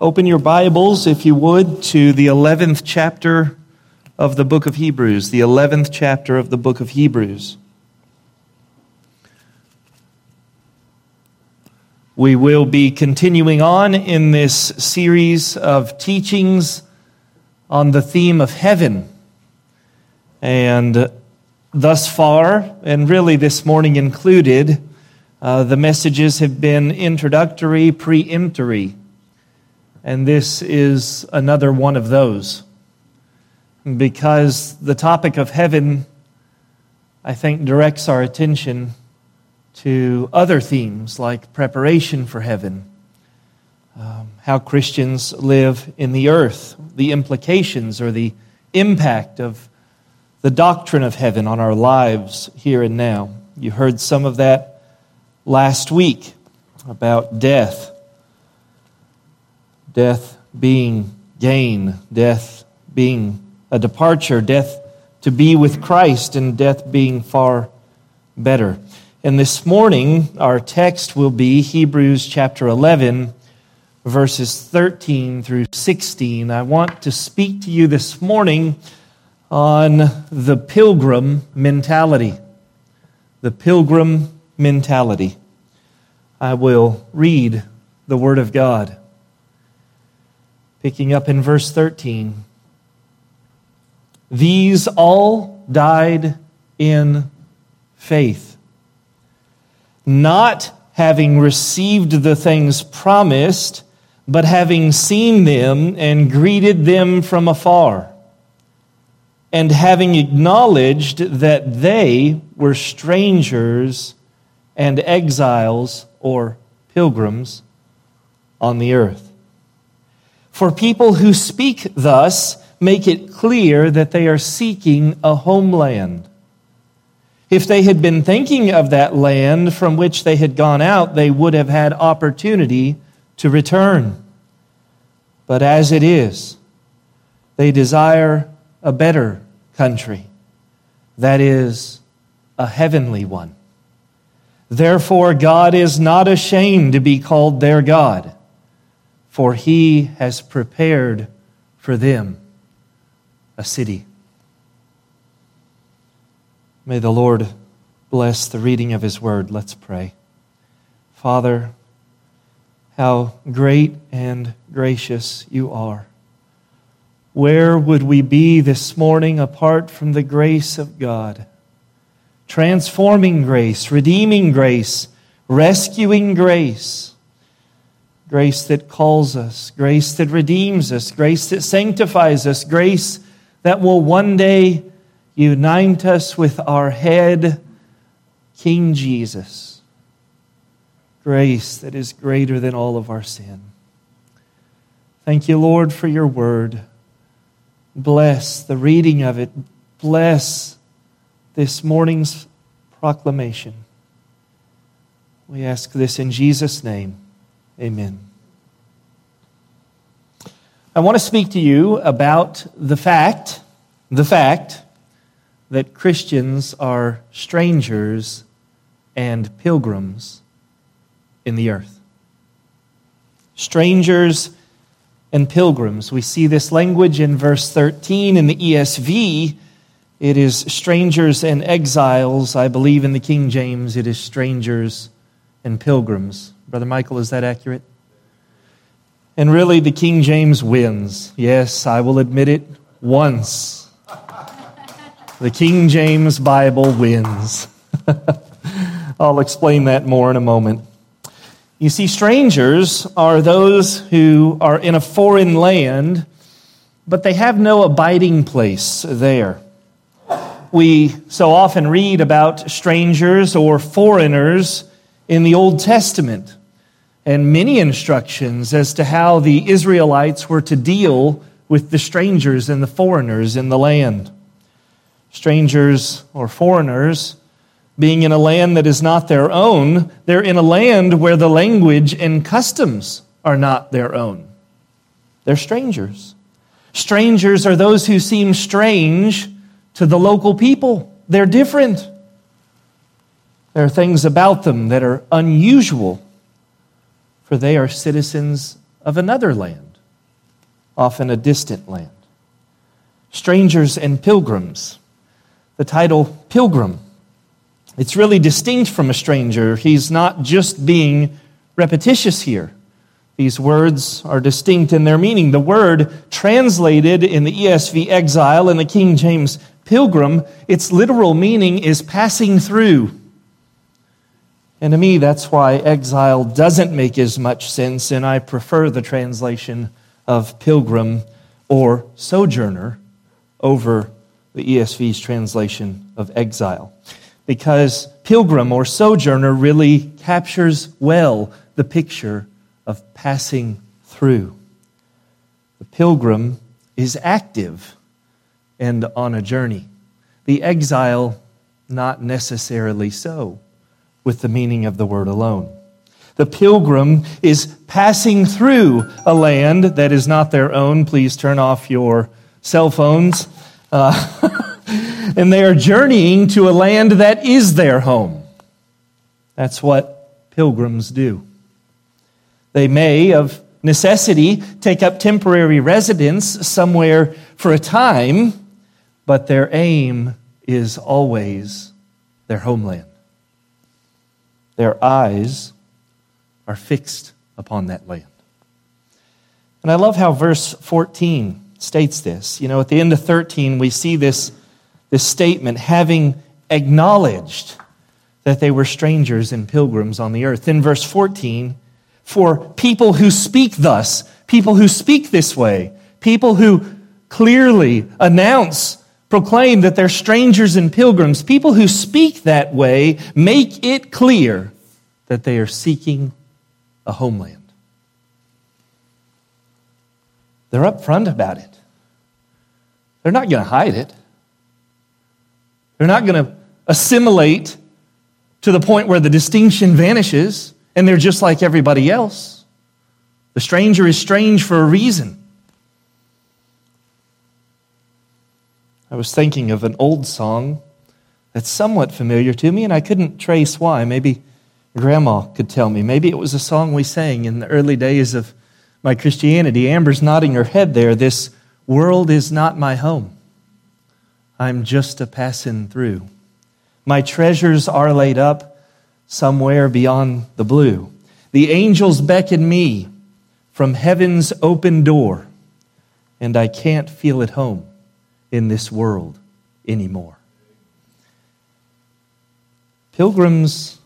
Open your Bibles, if you would, to the 11th chapter of the book of Hebrews. The 11th chapter of the book of Hebrews. We will be continuing on in this series of teachings on the theme of heaven. And thus far, and really this morning included, the messages have been introductory, preemptory. And this is another one of those. Because the topic of heaven, I think, directs our attention to other themes like preparation for heaven, how Christians live in the earth, the implications or the impact of the doctrine of heaven on our lives here and now. You heard some of that last week about death. Death being gain, death being a departure, death to be with Christ, and death being far better. And this morning, our text will be Hebrews chapter 11, verses 13 through 16. I want to speak to you this morning on the pilgrim mentality. The pilgrim mentality. I will read the Word of God. Picking up in verse 13. These all died in faith, not having received the things promised, but having seen them and greeted them from afar, and having acknowledged that they were strangers and exiles or pilgrims on the earth. For people who speak thus make it clear that they are seeking a homeland. If they had been thinking of that land from which they had gone out, they would have had opportunity to return. But as it is, they desire a better country, that is, a heavenly one. Therefore, God is not ashamed to be called their God, for He has prepared for them a city. May the Lord bless the reading of His word. Let's pray. Father, how great and gracious You are. Where would we be this morning apart from the grace of God? Transforming grace, redeeming grace, rescuing grace. Grace that calls us, grace that redeems us, grace that sanctifies us, grace that will one day unite us with our head, King Jesus. Grace that is greater than all of our sin. Thank You, Lord, for Your word. Bless the reading of it. Bless this morning's proclamation. We ask this in Jesus' name. Amen. I want to speak to you about the fact that Christians are strangers and pilgrims in the earth. Strangers and pilgrims. We see this language in verse 13 in the ESV. It is strangers and exiles. I believe in the King James it is strangers and pilgrims. Brother Michael, is that accurate? And really, the King James wins. Yes, I will admit it once. The King James Bible wins. I'll explain that more in a moment. You see, strangers are those who are in a foreign land, but they have no abiding place there. We so often read about strangers or foreigners in the Old Testament, and many instructions as to how the Israelites were to deal with the strangers and the foreigners in the land. Strangers or foreigners, being in a land that is not their own, they're in a land where the language and customs are not their own. They're strangers. Strangers are those who seem strange to the local people. They're different. There are things about them that are unusual, for they are citizens of another land. often a distant land. Strangers and pilgrims. The title pilgrim, it's really distinct from a stranger. He's not just being repetitious here. These words are distinct in their meaning. The word translated in the ESV exile and the King James pilgrim, its literal meaning is passing through. And to me, that's why exile doesn't make as much sense, and I prefer the translation of pilgrim or sojourner over the ESV's translation of exile. Because pilgrim or sojourner really captures well the picture of passing through. The pilgrim is active and on a journey. The exile, not necessarily so, with the meaning of the word alone. The pilgrim is passing through a land that is not their own. Please turn off your cell phones. And they are journeying to a land that is their home. That's what pilgrims do. They may, of necessity, take up temporary residence somewhere for a time, but their aim is always their homeland. Their eyes are fixed upon that land. And I love how verse 14 states this. You know, at the end of 13, we see this statement, having acknowledged that they were strangers and pilgrims on the earth. In verse 14, for people who speak thus, people who speak this way, people who clearly proclaim that they're strangers and pilgrims, people who speak that way make it clear that they are seeking a homeland. They're upfront about it. They're not going to hide it. They're not going to assimilate to the point where the distinction vanishes and they're just like everybody else. The stranger is strange for a reason. I was thinking of an old song that's somewhat familiar to me, and I couldn't trace why. Maybe Grandma could tell me. Maybe it was a song we sang in the early days of my Christianity. Amber's nodding her head there. This world is not my home. I'm just a passing through. My treasures are laid up somewhere beyond the blue. The angels beckon me from heaven's open door, and I can't feel at home in this world anymore. Pilgrims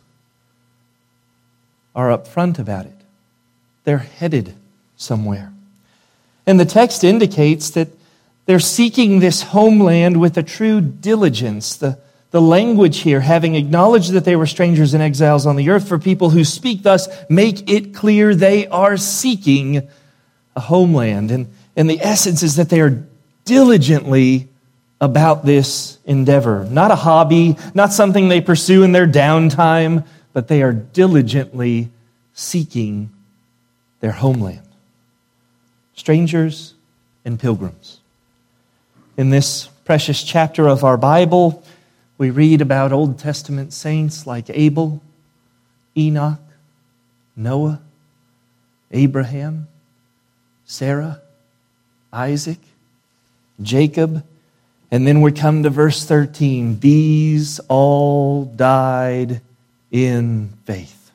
are upfront about it. They're headed somewhere. And the text indicates that they're seeking this homeland with a true diligence. The language here, having acknowledged that they were strangers and exiles on the earth, for people who speak thus, make it clear they are seeking a homeland. And the essence is that they are diligently about this endeavor. Not a hobby, not something they pursue in their downtime, but they are diligently seeking their homeland. Strangers and pilgrims. In this precious chapter of our Bible, we read about Old Testament saints like Abel, Enoch, Noah, Abraham, Sarah, Isaac, Jacob, and then we come to verse 13. These all died in faith.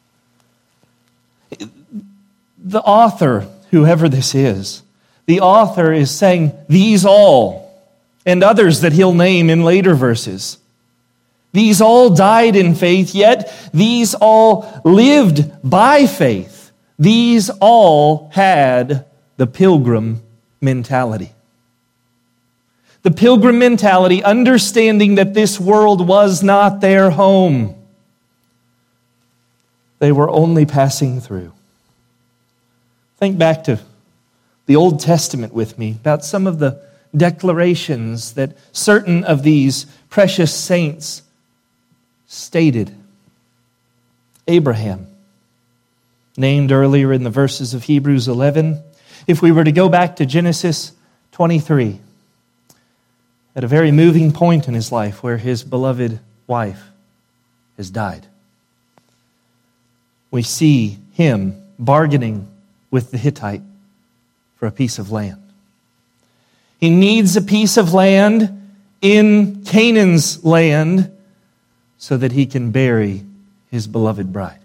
The author, whoever this is, the author is saying these all, and others that he'll name in later verses. These all died in faith, yet these all lived by faith. These all had the pilgrim mentality. The pilgrim mentality, understanding that this world was not their home. They were only passing through. Think back to the Old Testament with me about some of the declarations that certain of these precious saints stated. Abraham, named earlier in the verses of Hebrews 11. If we were to go back to Genesis 23, at a very moving point in his life where his beloved wife has died, we see him bargaining with the Hittite for a piece of land. He needs a piece of land in Canaan's land so that he can bury his beloved bride.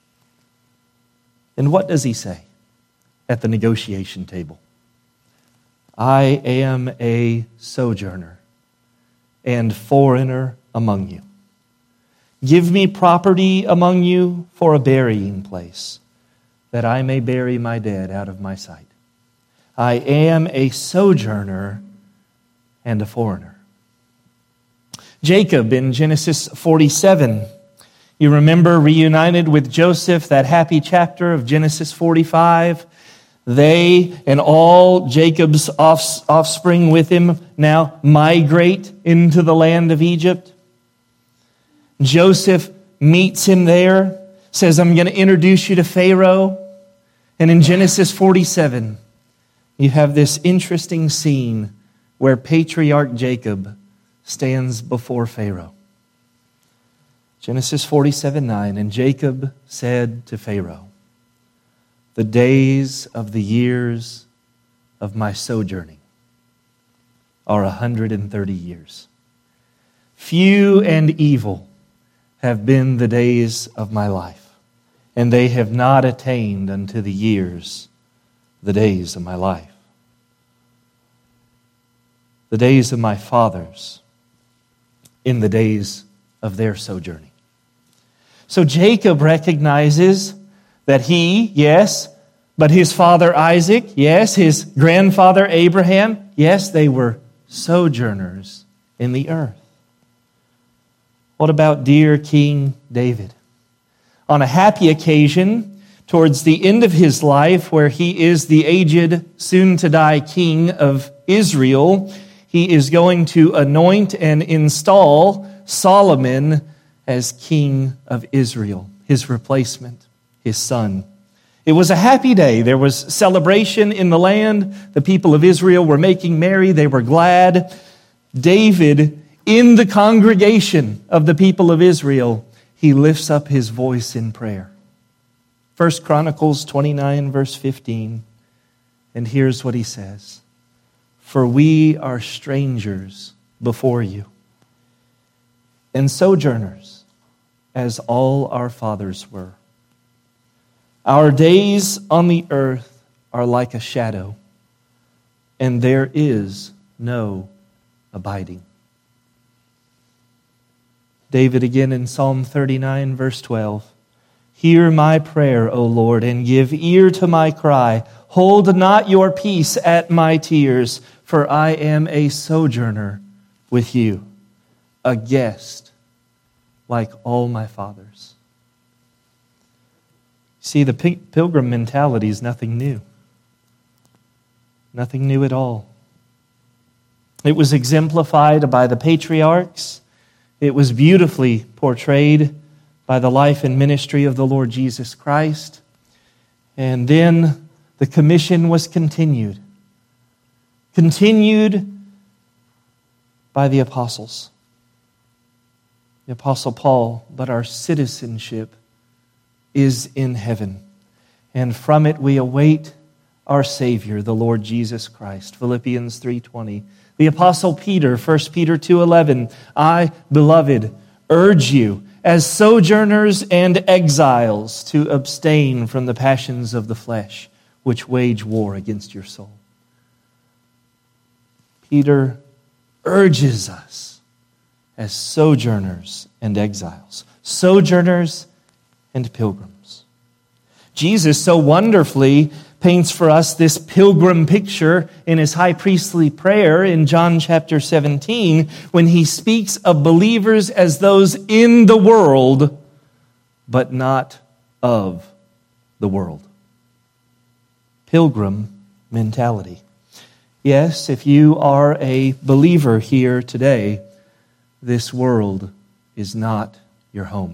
And what does he say at the negotiation table? I am a sojourner and foreigner among you. Give me property among you for a burying place, that I may bury my dead out of my sight. I am a sojourner and a foreigner. Jacob in Genesis 47, you remember, reunited with Joseph, that happy chapter of Genesis 45. They and all Jacob's offspring with him now migrate into the land of Egypt. Joseph meets him there, says, I'm going to introduce you to Pharaoh. And in Genesis 47, you have this interesting scene where patriarch Jacob stands before Pharaoh. Genesis 47:9, and Jacob said to Pharaoh, the days of the years of my sojourning are 130 years. Few and evil have been the days of my life, and they have not attained unto the years, the days of my life. The days of my fathers in the days of their sojourning. So Jacob recognizes that he, yes, but his father Isaac, yes, his grandfather Abraham, yes, they were sojourners in the earth. What about dear King David? On a happy occasion, towards the end of his life, where he is the aged, soon-to-die king of Israel, he is going to anoint and install Solomon as king of Israel, his replacement, his son. It was a happy day. There was celebration in the land. The people of Israel were making merry. They were glad. David, in the congregation of the people of Israel, he lifts up his voice in prayer. 1 Chronicles 29, verse 15. And here's what he says. For we are strangers before you, and sojourners, as all our fathers were. Our days on the earth are like a shadow, and there is no abiding. David again in Psalm 39, verse 12. Hear my prayer, O Lord, and give ear to my cry. Hold not your peace at my tears, for I am a sojourner with you, a guest like all my fathers. See, the pilgrim mentality is nothing new. Nothing new at all. It was exemplified by the patriarchs. It was beautifully portrayed by the life and ministry of the Lord Jesus Christ. And then the commission was continued. Continued by the apostles. The Apostle Paul, but our citizenship is in heaven, and from it we await our Savior, the Lord Jesus Christ. Philippians 3:20. The Apostle Peter, 1 Peter 2:11. I, beloved, urge you as sojourners and exiles to abstain from the passions of the flesh, which wage war against your soul. Peter urges us as sojourners and exiles. Sojourners and pilgrims. Jesus so wonderfully paints for us this pilgrim picture in his high priestly prayer in John chapter 17 when he speaks of believers as those in the world, but not of the world. Pilgrim mentality. Yes, if you are a believer here today, this world is not your home.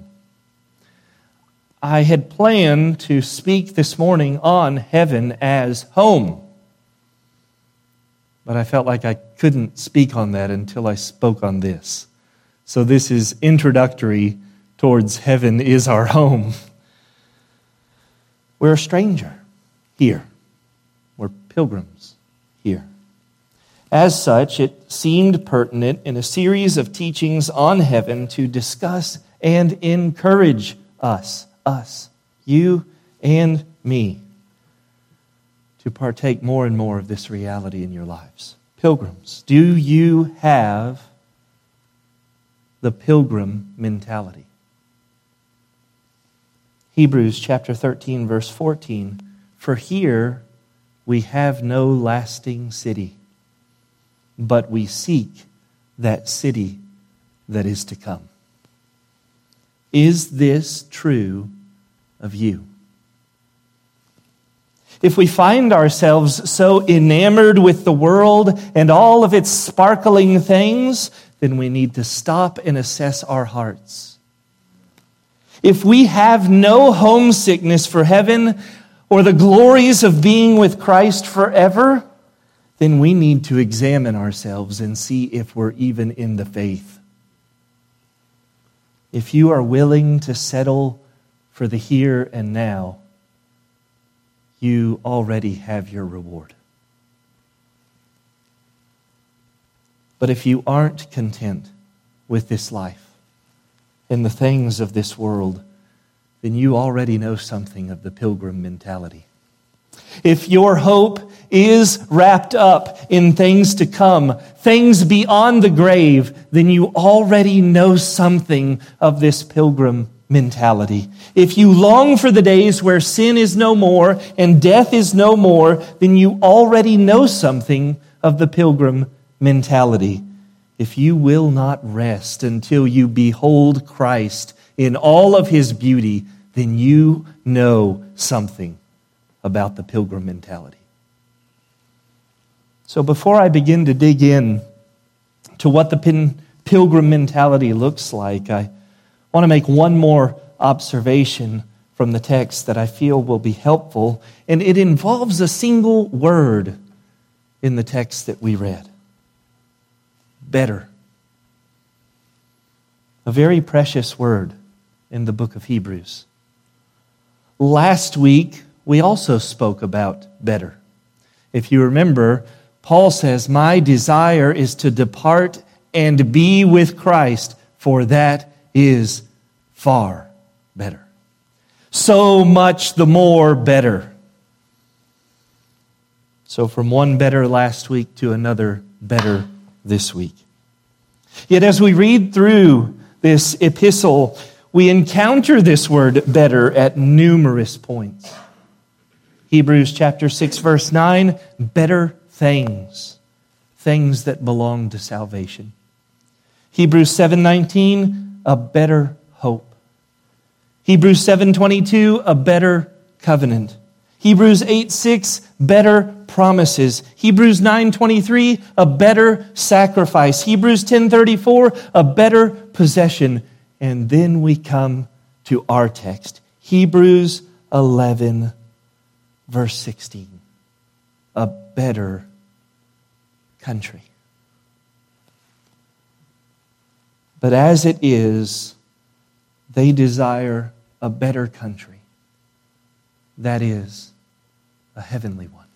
I had planned to speak this morning on heaven as home, but I felt like I couldn't speak on that until I spoke on this. So this is introductory towards heaven is our home. We're a stranger here. We're pilgrims here. As such, it seemed pertinent in a series of teachings on heaven to discuss and encourage us, you and me, to partake more and more of this reality in your lives. Pilgrims, do you have the pilgrim mentality? Hebrews chapter 13, verse 14, for here we have no lasting city, but we seek that city that is to come. Is this true of you? If we find ourselves so enamored with the world and all of its sparkling things, then we need to stop and assess our hearts. If we have no homesickness for heaven or the glories of being with Christ forever, then we need to examine ourselves and see if we're even in the faith. If you are willing to settle for the here and now, you already have your reward. But if you aren't content with this life and the things of this world, then you already know something of the pilgrim mentality. If your hope is wrapped up in things to come, things beyond the grave, then you already know something of this pilgrim mentality. If you long for the days where sin is no more and death is no more, then you already know something of the pilgrim mentality. If you will not rest until you behold Christ in all of his beauty, then you know something about the pilgrim mentality. So before I begin to dig in to what the pilgrim mentality looks like, I want to make one more observation from the text that I feel will be helpful, and it involves a single word in the text that we read. Better. A very precious word in the book of Hebrews. Last week, we also spoke about better. If you remember, Paul says, my desire is to depart and be with Christ, for that is far better. So much the more better. So from one better last week to another better this week. Yet as we read through this epistle, we encounter this word better at numerous points. Hebrews chapter 6, verse 9, better things. Things that belong to salvation. Hebrews 7:19, a better hope. Hebrews 7:22, a better covenant. Hebrews 8:6, better promises. Hebrews 9:23, a better sacrifice. Hebrews 10:34, a better possession. And then we come to our text, Hebrews 11, verse 16, a better country. But as it is, they desire a better country. That is, a heavenly one.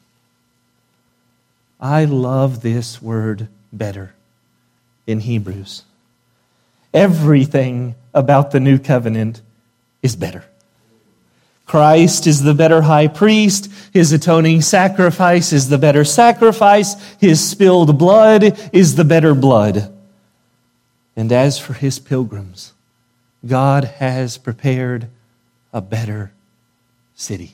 I love this word better in Hebrews. Everything about the new covenant is better. Christ is the better high priest. His atoning sacrifice is the better sacrifice. His spilled blood is the better blood. And as for his pilgrims, God has prepared a better city.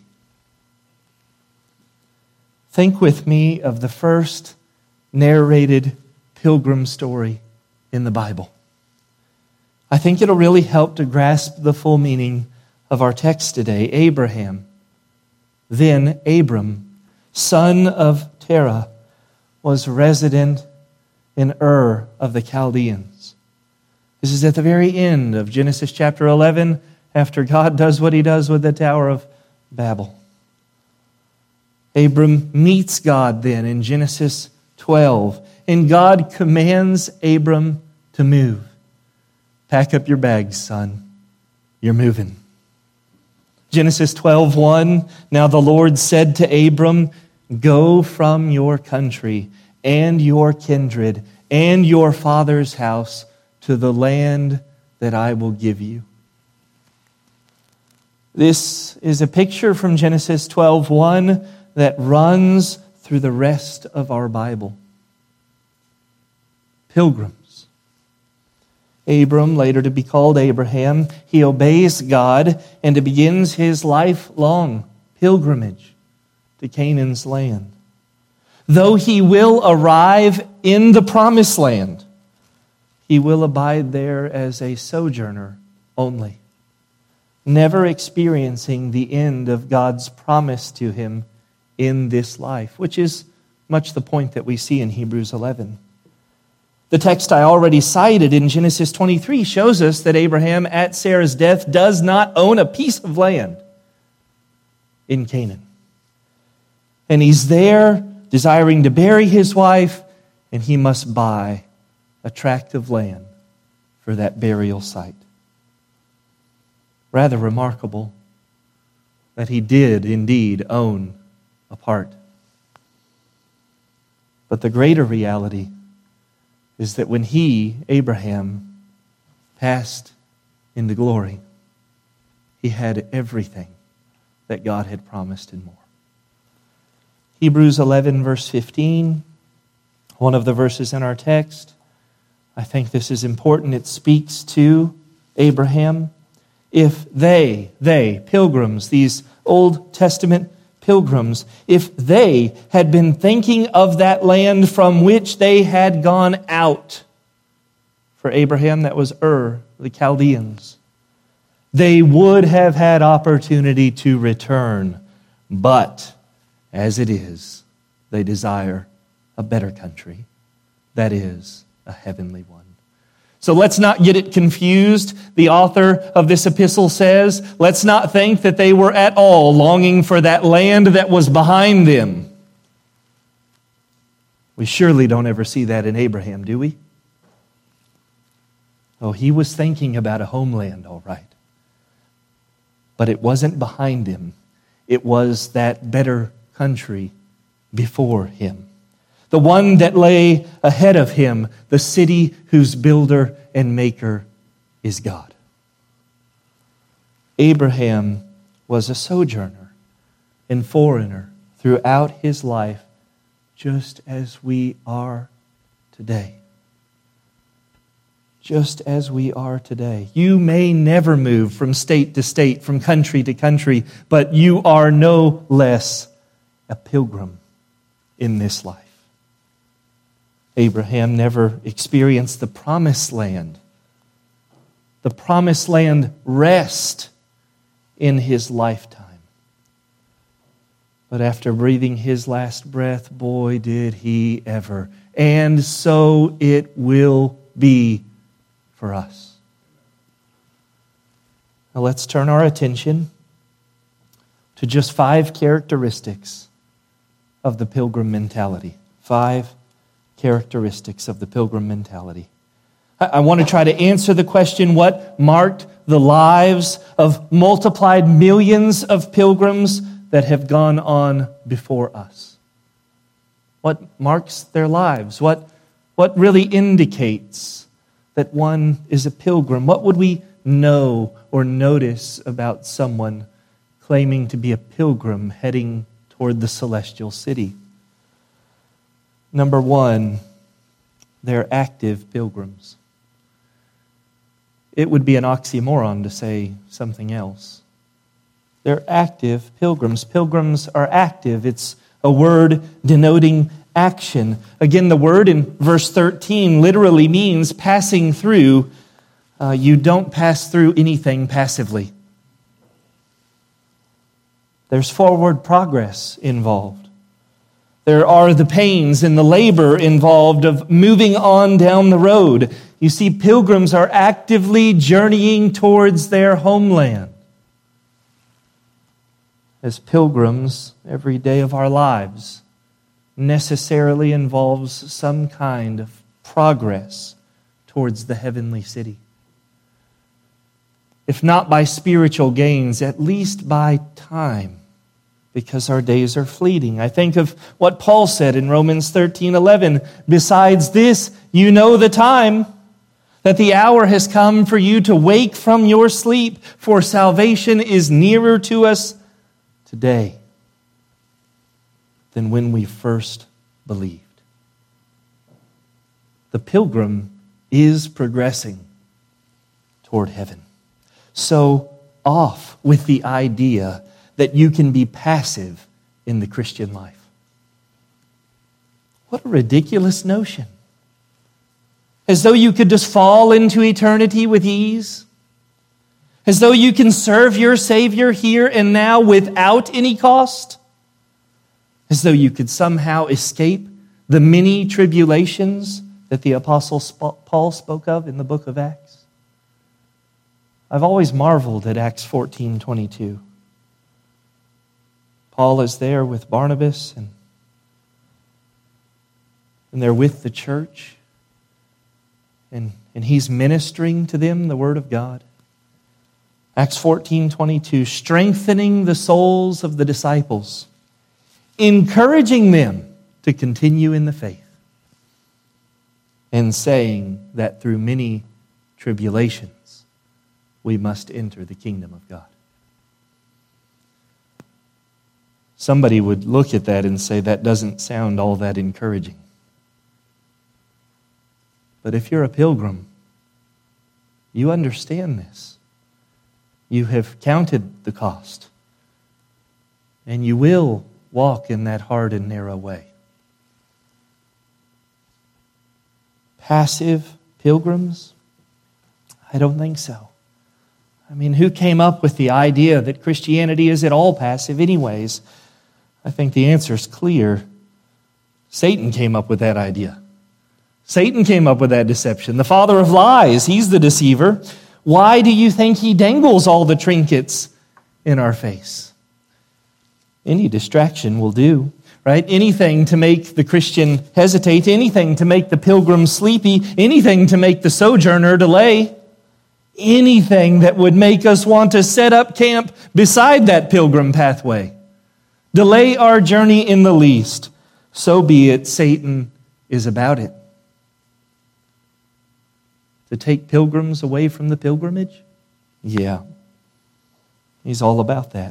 Think with me of the first narrated pilgrim story in the Bible. I think it'll really help to grasp the full meaning of our text today. Abraham, then Abram, son of Terah, was resident in Ur of the Chaldeans. This is at the very end of Genesis chapter 11, after God does what he does with the Tower of Babel. Abram meets God then in Genesis 12, and God commands Abram to move. Pack up your bags, son. You're moving. Genesis 12:1, now the Lord said to Abram, Go from your country and your kindred and your father's house to the land that I will give you. This is a picture from Genesis 12:1 that runs through the rest of our Bible. Pilgrims. Abram, later to be called Abraham, he obeys God and begins his lifelong pilgrimage to Canaan's land. Though he will arrive in the promised land, he will abide there as a sojourner only, never experiencing the end of God's promise to him in this life, which is much the point that we see in Hebrews 11. The text I already cited in Genesis 23 shows us that Abraham, at Sarah's death, does not own a piece of land in Canaan. And he's there desiring to bury his wife, and he must buy a tract of land for that burial site. Rather remarkable that he did indeed own a part. But the greater reality is that when he, Abraham, passed into glory, he had everything that God had promised and more. Hebrews 11, verse 15, one of the verses in our text. I think this is important. It speaks to Abraham. If they, pilgrims, these Old Testament pilgrims, if they had been thinking of that land from which they had gone out, for Abraham that was Ur, the Chaldeans, they would have had opportunity to return. But as it is, they desire a better country, that is, a heavenly one. So let's not get it confused. The author of this epistle says, let's not think that they were at all longing for that land that was behind them. We surely don't ever see that in Abraham, do we? Oh, he was thinking about a homeland, all right. But it wasn't behind him. It was that better country before him. The one that lay ahead of him, the city whose builder and maker is God. Abraham was a sojourner and foreigner throughout his life, just as we are today. Just as we are today. You may never move from state to state, from country to country, but you are no less a pilgrim in this life. Abraham never experienced the promised land. The promised land rest in his lifetime. But after breathing his last breath, boy, did he ever. And so it will be for us. Now let's turn our attention to just 5 characteristics of the pilgrim mentality. 5 characteristics of the pilgrim mentality. I want to try to answer the question, what marked the lives of multiplied millions of pilgrims that have gone on before us? What marks their lives? What really indicates that one is a pilgrim? What would we know or notice about someone claiming to be a pilgrim heading toward the celestial city? Number 1, they're active pilgrims. It would be an oxymoron to say something else. They're active pilgrims. Pilgrims are active. It's a word denoting action. Again, the word in verse 13 literally means passing through. You don't pass through anything passively. There's forward progress involved. There are the pains and the labor involved of moving on down the road. You see, pilgrims are actively journeying towards their homeland. As pilgrims, every day of our lives necessarily involves some kind of progress towards the heavenly city. If not by spiritual gains, at least by time. because our days are fleeting. I think of what Paul said in Romans 13:11. Besides this, you know the time, that the hour has come for you to wake from your sleep, for salvation is nearer to us today than when we first believed. The pilgrim is progressing toward heaven. So off with the idea that you can be passive in the Christian life. What a ridiculous notion. As though you could just fall into eternity with ease. As though you can serve your Savior here and now without any cost. As though you could somehow escape the many tribulations that the Apostle Paul spoke of in the book of Acts. I've always marveled at Acts 14:22. Paul is there with Barnabas, and they're with the church. And he's ministering to them the Word of God. Acts 14:22, strengthening the souls of the disciples, encouraging them to continue in the faith, and saying that through many tribulations we must enter the kingdom of God. Somebody would look at that and say that doesn't sound all that encouraging. But if you're a pilgrim, you understand this. You have counted the cost. And you will walk in that hard and narrow way. Passive pilgrims? I don't think so. I mean, who came up with the idea that Christianity is at all passive anyways? I think the answer is clear. Satan came up with that idea. Satan came up with that deception. The father of lies, he's the deceiver. Why do you think he dangles all the trinkets in our face? Any distraction will do, right? Anything to make the Christian hesitate, anything to make the pilgrim sleepy, anything to make the sojourner delay, anything that would make us want to set up camp beside that pilgrim pathway. Delay our journey in the least. So be it, Satan is about it. To take pilgrims away from the pilgrimage? Yeah. He's all about that.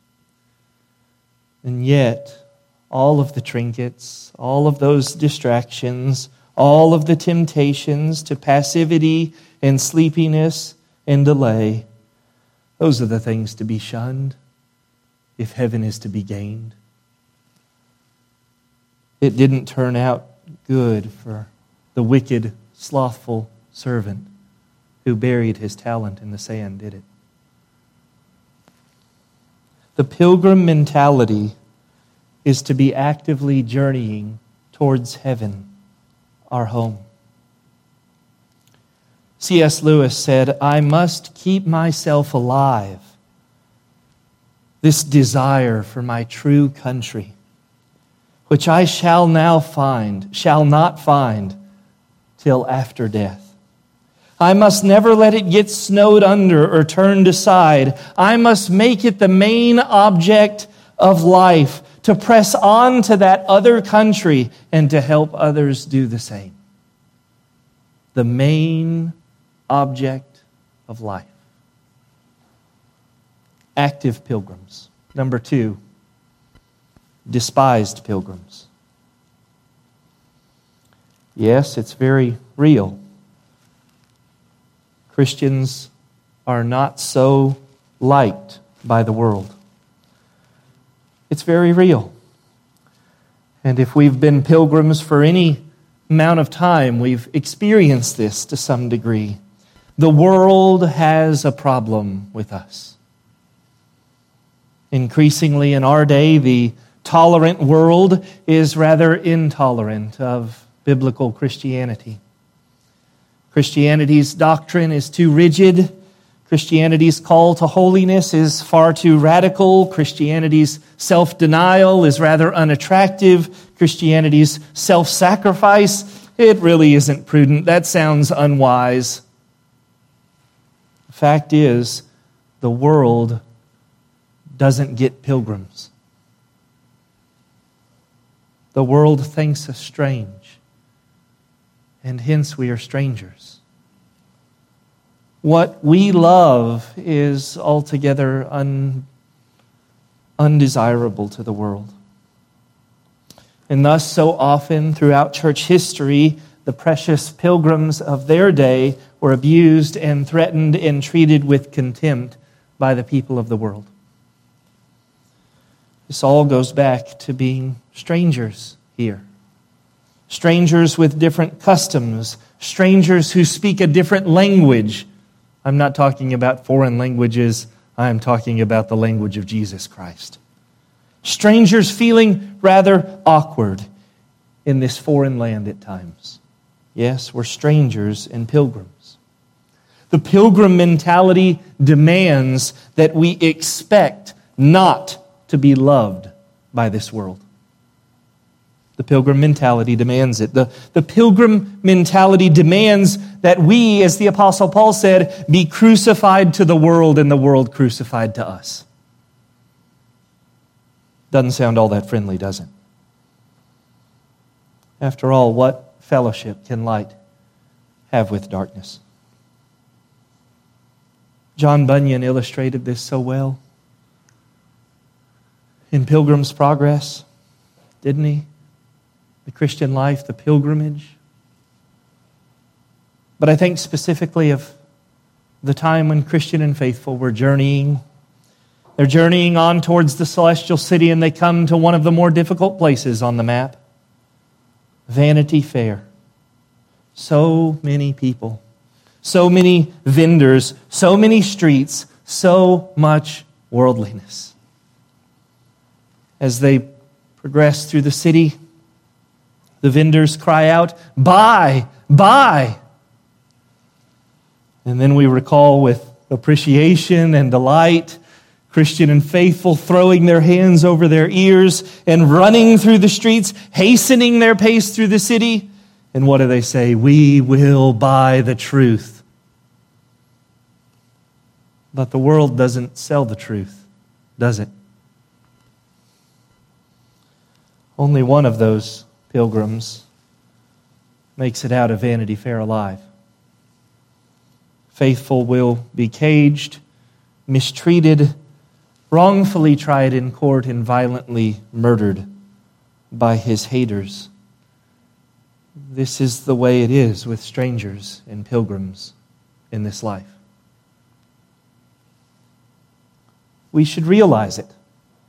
And yet, all of the trinkets, all of those distractions, all of the temptations to passivity and sleepiness and delay, those are the things to be shunned if heaven is to be gained. It didn't turn out good for the wicked, slothful servant who buried his talent in the sand, did it? The pilgrim mentality is to be actively journeying towards heaven, our home. C.S. Lewis said, I must keep myself alive. This desire for my true country, which I shall not find till after death. I must never let it get snowed under or turned aside. I must make it the main object of life, to press on to that other country and to help others do the same. The main object of life. Active pilgrims. Number 2, despised pilgrims. Yes, it's very real. Christians are not so liked by the world. It's very real. And if we've been pilgrims for any amount of time, we've experienced this to some degree. The world has a problem with us. Increasingly in our day, the tolerant world is rather intolerant of biblical Christianity. Christianity's doctrine is too rigid. Christianity's call to holiness is far too radical. Christianity's self-denial is rather unattractive. Christianity's self-sacrifice, it really isn't prudent. That sounds unwise. The fact is, the world doesn't get pilgrims. The world thinks us strange, and hence we are strangers. What we love is altogether undesirable to the world. And thus, so often throughout church history, the precious pilgrims of their day were abused and threatened and treated with contempt by the people of the world. This all goes back to being strangers here. Strangers with different customs, strangers who speak a different language. I'm not talking about foreign languages, I'm talking about the language of Jesus Christ. Strangers feeling rather awkward in this foreign land at times. Yes, we're strangers and pilgrims. The pilgrim mentality demands that we expect not to be loved by this world. The pilgrim mentality demands it. The pilgrim mentality demands that we, as the Apostle Paul said, be crucified to the world and the world crucified to us. Doesn't sound all that friendly, does it? After all, what fellowship can light have with darkness? John Bunyan illustrated this so well in Pilgrim's Progress, didn't he? The Christian life, the pilgrimage. But I think specifically of the time when Christian and faithful were journeying. They're journeying on towards the celestial city, and they come to one of the more difficult places on the map, Vanity Fair. So many people, so many vendors, so many streets, so much worldliness. As they progress through the city, the vendors cry out, "Buy, buy!" And then we recall with appreciation and delight Christian and faithful throwing their hands over their ears and running through the streets, hastening their pace through the city. And what do they say? "We will buy the truth." But the world doesn't sell the truth, does it? Only one of those pilgrims makes it out of Vanity Fair alive. Faithful will be caged, mistreated, wrongfully tried in court, and violently murdered by his haters. This is the way it is with strangers and pilgrims in this life. We should realize it,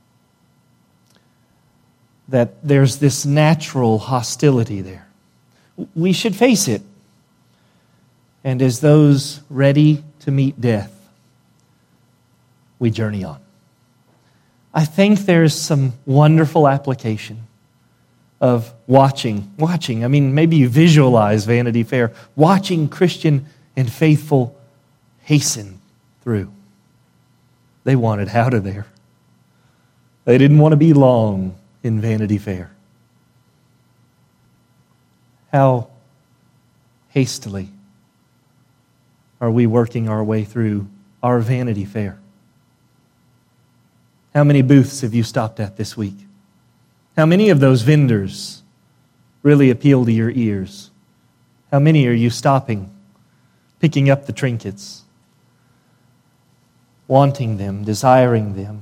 that there's this natural hostility there. We should face it. And as those ready to meet death, we journey on. I think there's some wonderful application of watching. I mean, maybe you visualize Vanity Fair, watching Christian and faithful hasten through. They wanted out of there. They didn't want to be long in Vanity Fair. How hastily are we working our way through our Vanity Fair? How many booths have you stopped at this week? How many of those vendors really appeal to your ears? How many are you stopping, picking up the trinkets, wanting them, desiring them?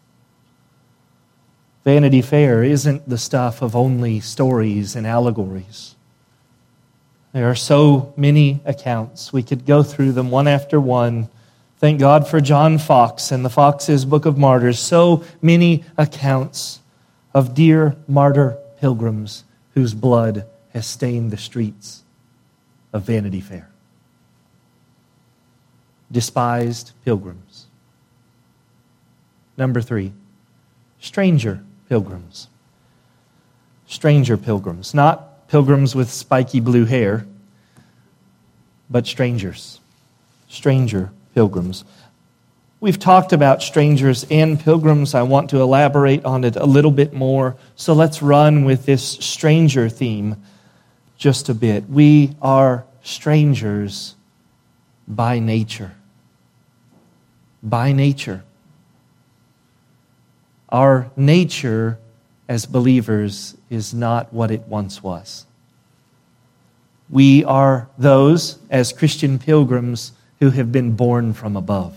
Vanity Fair isn't the stuff of only stories and allegories. There are so many accounts. We could go through them one after one. Thank God for John Foxe and the Foxe's Book of Martyrs. So many accounts of dear martyr pilgrims whose blood has stained the streets of Vanity Fair. Despised pilgrims. Number 3, stranger pilgrims. Stranger pilgrims. Not pilgrims with spiky blue hair, but strangers. Stranger pilgrims. We've talked about strangers and pilgrims. I want to elaborate on it a little bit more. So let's run with this stranger theme just a bit. We are strangers by nature. By nature. Our nature as believers is not what it once was. We are those, as Christian pilgrims, who have been born from above.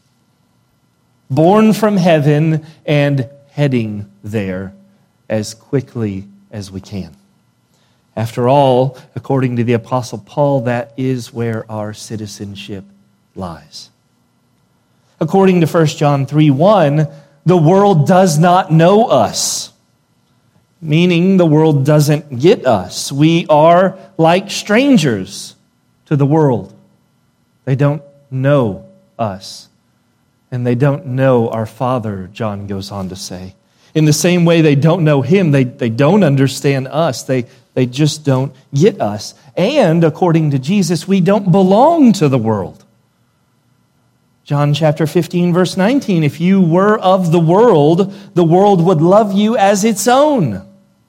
Born from heaven and heading there as quickly as we can. After all, according to the Apostle Paul, that is where our citizenship lies. According to 1 John 3:1, the world does not know us, meaning the world doesn't get us. We are like strangers to the world. They don't know us, and they don't know our Father, John goes on to say. In the same way they don't know Him, they don't understand us. They just don't get us. And according to Jesus, we don't belong to the world. John chapter 15, verse 19, if you were of the world would love you as its own.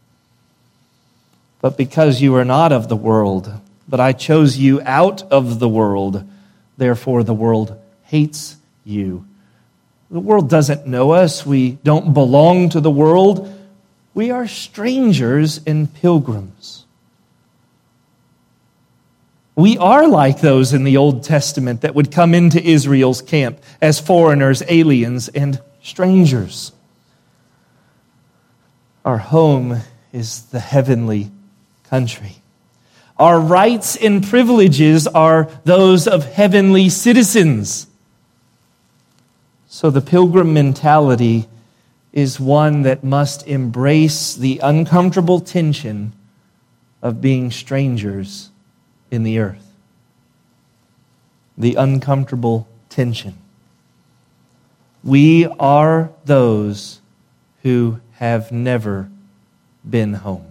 But because you are not of the world, but I chose you out of the world, therefore the world hates you. The world doesn't know us. We don't belong to the world. We are strangers and pilgrims. We are like those in the Old Testament that would come into Israel's camp as foreigners, aliens, and strangers. Our home is the heavenly country. Our rights and privileges are those of heavenly citizens. So the pilgrim mentality is one that must embrace the uncomfortable tension of being strangers in the earth. The uncomfortable tension. We are those who have never been home.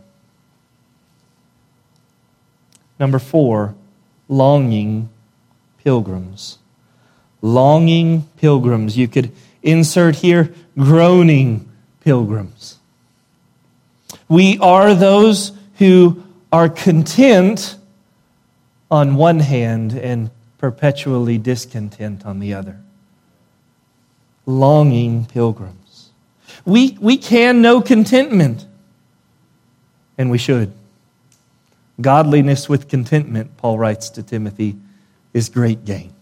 Number 4, longing pilgrims. Longing pilgrims. You could insert here, groaning pilgrims. We are those who are content on one hand and perpetually discontent on the other. Longing pilgrims. We can know contentment, and we should. Godliness with contentment, Paul writes to Timothy, is great gain.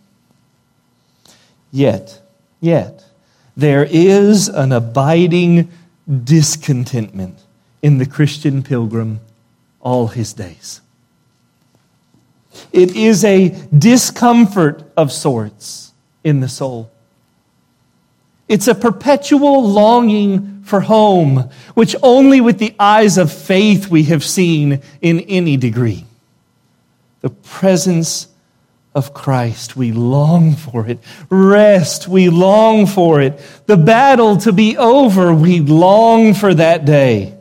Yet, there is an abiding discontentment in the Christian pilgrim all his days. It is a discomfort of sorts in the soul. It's a perpetual longing for home, which only with the eyes of faith we have seen in any degree. The presence of Christ, we long for it. Rest, we long for it. The battle to be over, we long for that day.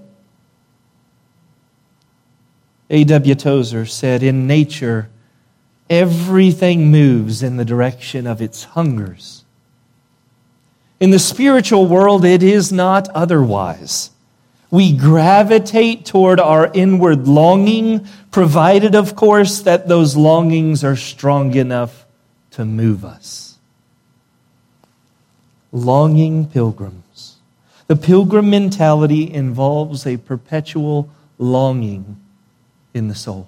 A.W. Tozer said, in nature, everything moves in the direction of its hungers. In the spiritual world, it is not otherwise. We gravitate toward our inward longing, provided, of course, that those longings are strong enough to move us. Longing pilgrims. The pilgrim mentality involves a perpetual longing in the soul.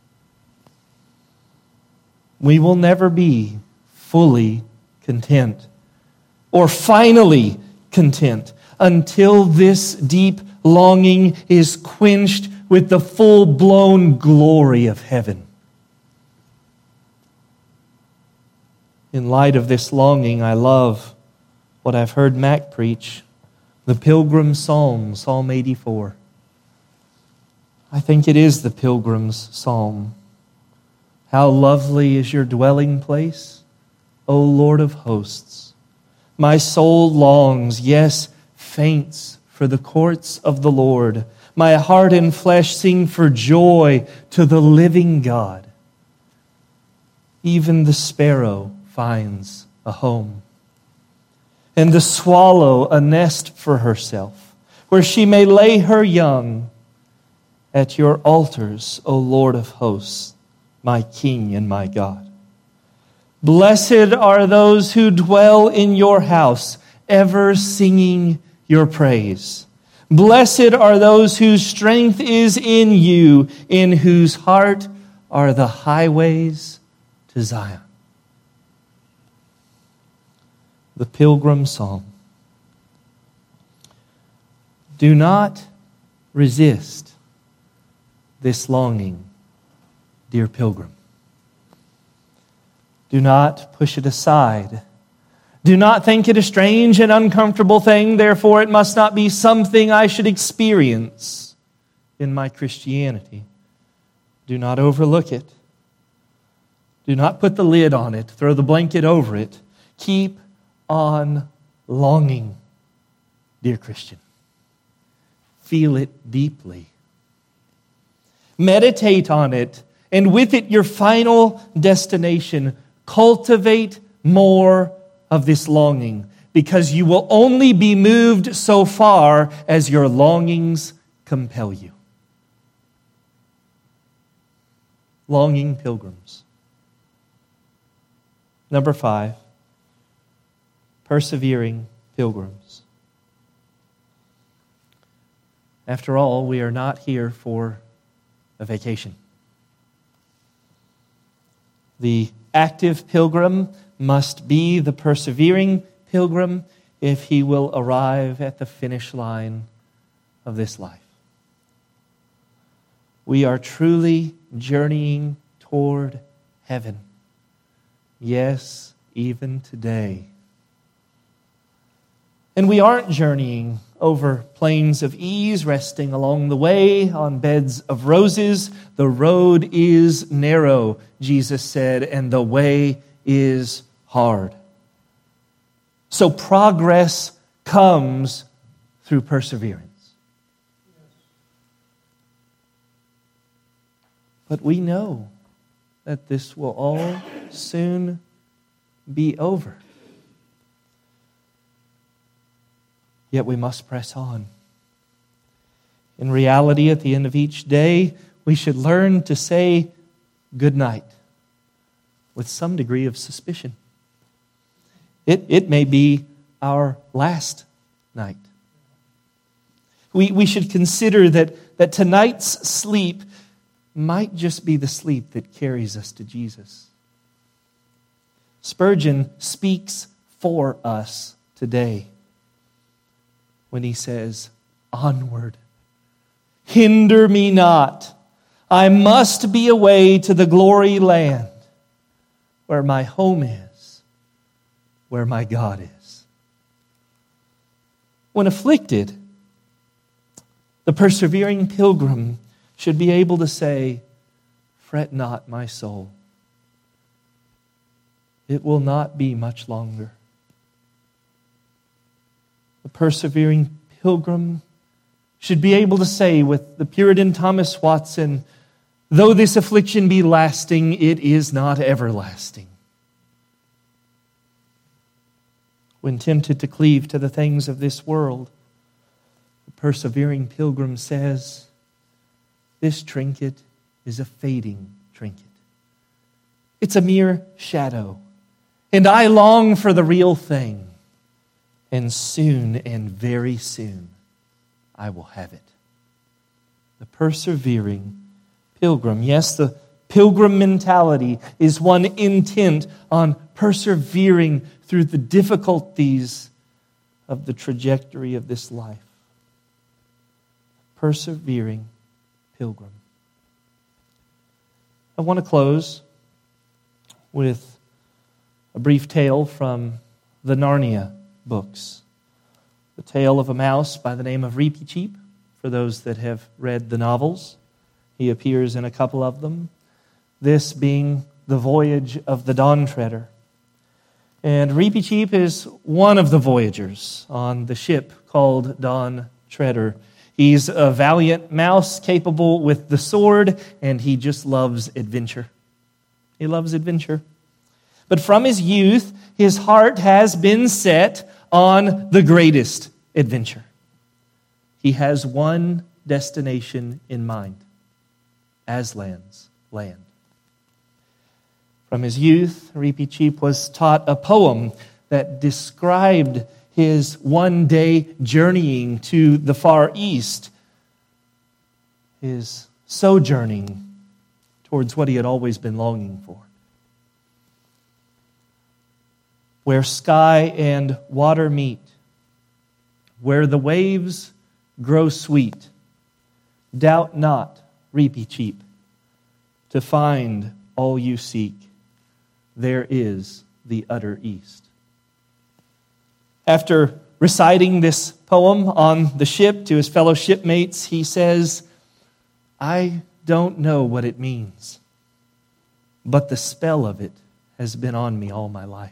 We will never be fully content or finally content until this deep longing is quenched with the full-blown glory of heaven. In light of this longing, I love what I've heard Mac preach, the Pilgrim Psalm, Psalm 84. I think it is the Pilgrim's Psalm. How lovely is your dwelling place, O Lord of hosts. My soul longs, yes, faints for the courts of the Lord. My heart and flesh sing for joy to the living God. Even the sparrow finds a home, and the swallow a nest for herself, where she may lay her young. At your altars, O Lord of hosts, my King and my God. Blessed are those who dwell in your house, ever singing your praise. Blessed are those whose strength is in you, in whose heart are the highways to Zion. The Pilgrim Song. Do not resist this longing, dear pilgrim. Do not push it aside. Do not think it a strange and uncomfortable thing, therefore it must not be something I should experience in my Christianity. Do not overlook it. Do not put the lid on it, throw the blanket over it. Keep on longing, dear Christian. Feel it deeply. Meditate on it, and with it your final destination. Cultivate more of this longing, because you will only be moved so far as your longings compel you. Longing pilgrims. Number 5, persevering pilgrims. After all, we are not here for a vacation. The active pilgrim must be the persevering pilgrim if he will arrive at the finish line of this life. We are truly journeying toward heaven. Yes, even today. And we aren't journeying over plains of ease, resting along the way on beds of roses. The road is narrow, Jesus said, and the way is hard. So progress comes through perseverance. But we know that this will all soon be over. Yet we must press on. In reality, at the end of each day, we should learn to say good night with some degree of suspicion. It may be our last night. We should consider that tonight's sleep might just be the sleep that carries us to Jesus. Spurgeon speaks for us today when he says, "Onward, hinder me not. I must be away to the glory land where my home is, where my God is." When afflicted, the persevering pilgrim should be able to say, "Fret not, my soul. It will not be much longer." The persevering pilgrim should be able to say with the Puritan Thomas Watson, "Though this affliction be lasting, it is not everlasting." When tempted to cleave to the things of this world, the persevering pilgrim says, "This trinket is a fading trinket. It's a mere shadow, and I long for the real thing. And soon, and very soon, I will have it." The persevering pilgrim. Yes, the pilgrim mentality is one intent on persevering through the difficulties of the trajectory of this life. Persevering pilgrim. I want to close with a brief tale from the Narnia books. The tale of a mouse by the name of Reepicheep, for those that have read the novels. He appears in a couple of them. This being the voyage of the Dawn Treader. And Reepicheep is one of the voyagers on the ship called Dawn Treader. He's a valiant mouse capable with the sword, and he just loves adventure. He loves adventure. But from his youth, his heart has been set on the greatest adventure. He has one destination in mind: Aslan's land. From his youth, Reepicheep was taught a poem that described his one-day journeying to the Far East, his sojourning towards what he had always been longing for. Where sky and water meet, where the waves grow sweet, doubt not, reapy cheap, to find all you seek, there is the utter East. After reciting this poem on the ship to his fellow shipmates, he says, I don't know what it means, but the spell of it has been on me all my life.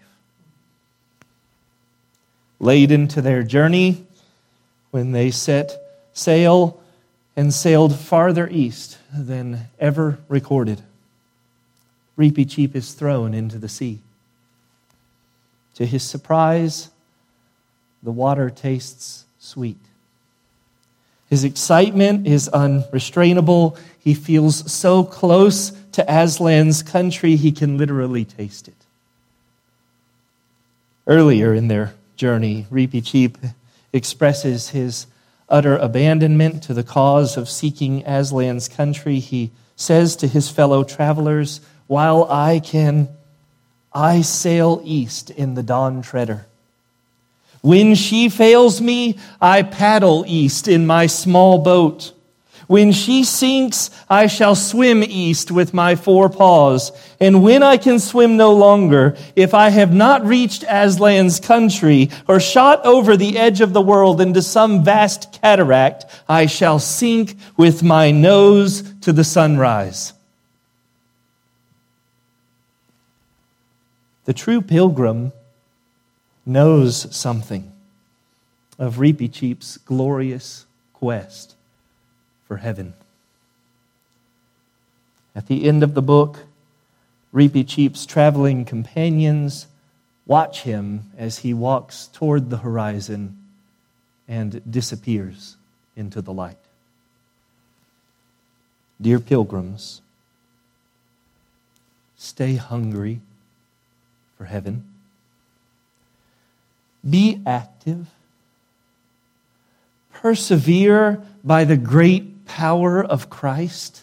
Late into their journey, when they set sail and sailed farther east than ever recorded, Reapy Cheap is thrown into the sea. To his surprise, the water tastes sweet. His excitement is unrestrainable. He feels so close to Aslan's country, he can literally taste it. Earlier in their journey, Reapy Cheap expresses his utter abandonment to the cause of seeking Aslan's country. He says to his fellow travelers, while I sail east in the Dawn Treader. When she fails me, I paddle east in my small boat. When she sinks, I shall swim east with my 4 paws. And when I can swim no longer, if I have not reached Aslan's country or shot over the edge of the world into some vast cataract, I shall sink with my nose to the sunrise. The true pilgrim knows something of Reapy Cheap's glorious quest for heaven. At the end of the book, Reapy Cheap's traveling companions watch him as he walks toward the horizon and disappears into the light. Dear pilgrims, stay hungry for heaven. Be active. Persevere by the great power of Christ.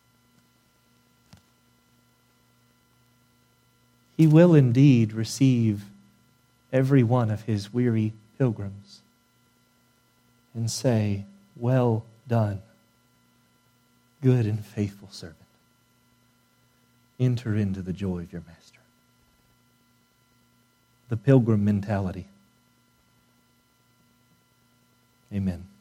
He will indeed receive every one of his weary pilgrims and say, well done, good and faithful servant. Enter into the joy of your master. The pilgrim mentality. Amen.